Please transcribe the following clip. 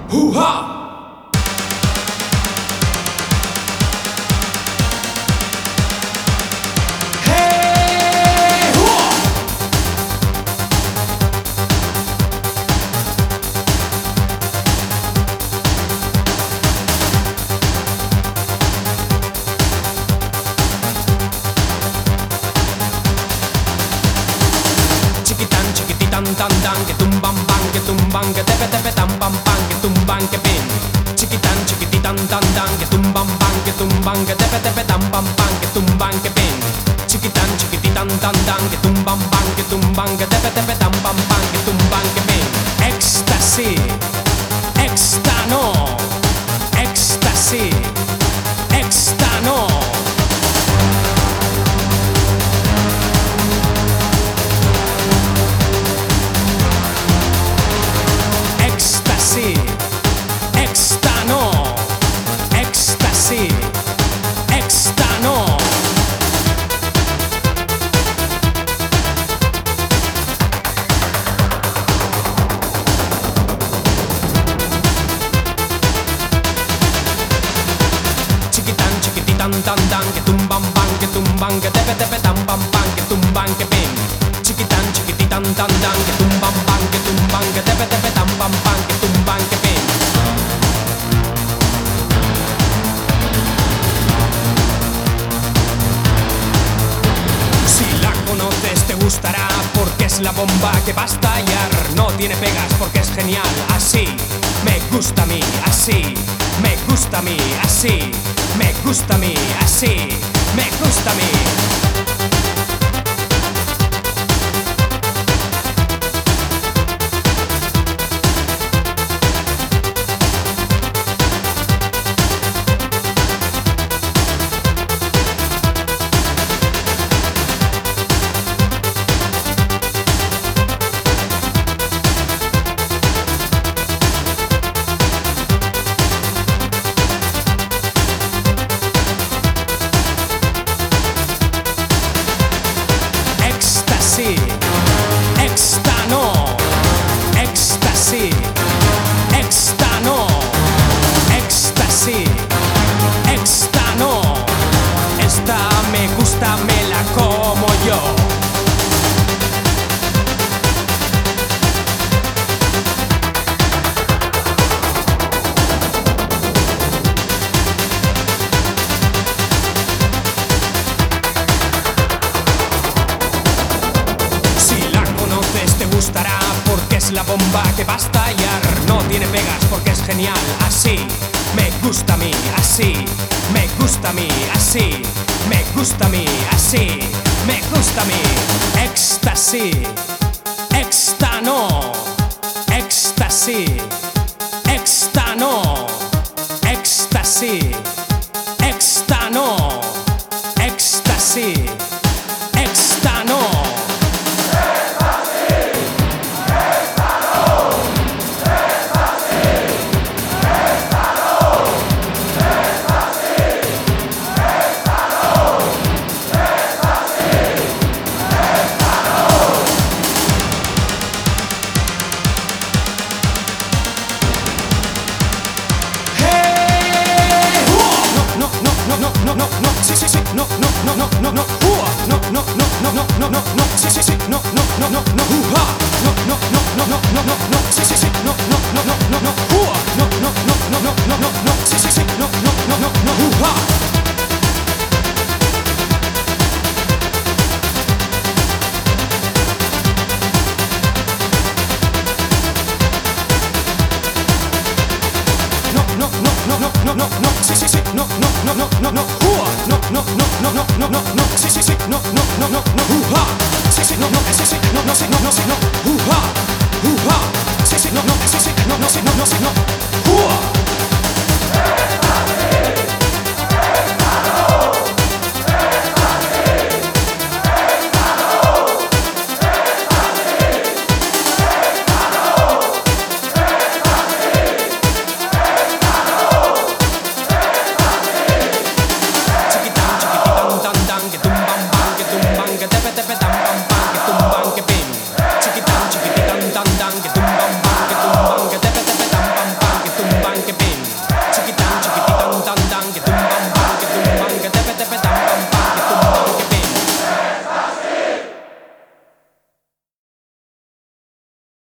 Hoo-ha! Tan tan que tumban que tepe tepe tan pam pam que tumban que pin chiquititan tan tan que tumban que tepe tepe tan pam pam que tumban que pin chiquititan tan tan que tumban que tepe tepe tan pam pam que tumban que pin éxtasis éxtano éxtasis éxtano Éxtano, éxtasis, éxtano. Chiquititan tan tan que tumban que tepe tepe tan pam pam que tumban que pin chiquititan tan tan que tumban que tepe tepe tan pam pam que tumban que pin. Si la conoces te gustará porque es la bomba que va a estallar. No tiene pegas porque es genial. Así me gusta a mí, así me gusta a mí, así me gusta a mí, así me gusta a mí. Éxtano, éxtasis, éxtano, éxtasis, éxtano. Esta me gusta, me la como yo. Gustará porque es la bomba que va a estallar. No tiene pegas porque es genial. Así me gusta a mí, así me gusta a mí, así me gusta a mí, así me gusta a mí. Éxtasis, éxtano, éxtasis, éxtano, éxtasis, éxtano, éxtasis, éxtano. Hoo-ha!